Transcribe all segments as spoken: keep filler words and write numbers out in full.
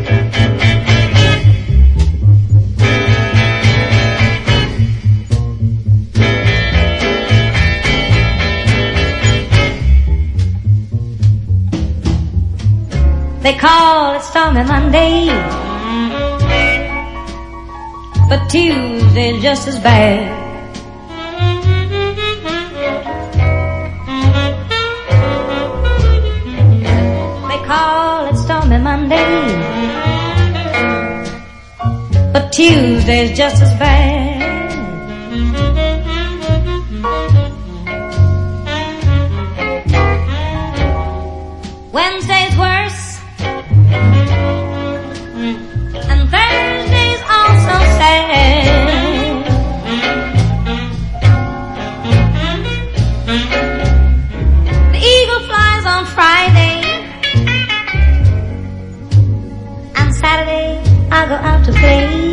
They call it Stormy Monday, but Tuesday's just as bad. They call it Stormy Monday, but Tuesday's just as bad. Wednesday's worse, and Thursday's also sad. The eagle flies on Friday, and Saturday I go out to play.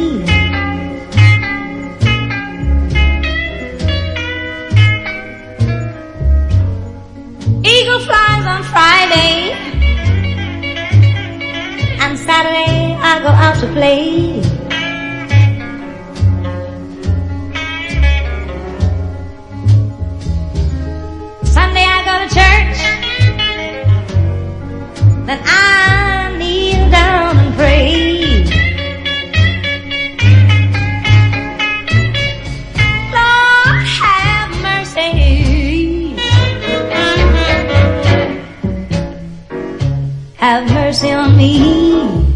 Eagle flies on Friday, and Saturday I go out to play. Sunday I go to church, then I kneel down and pray. Lord have mercy, have mercy on me.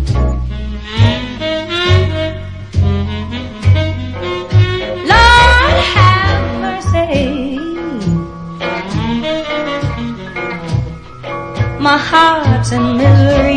Lord have mercy, my heart's in misery.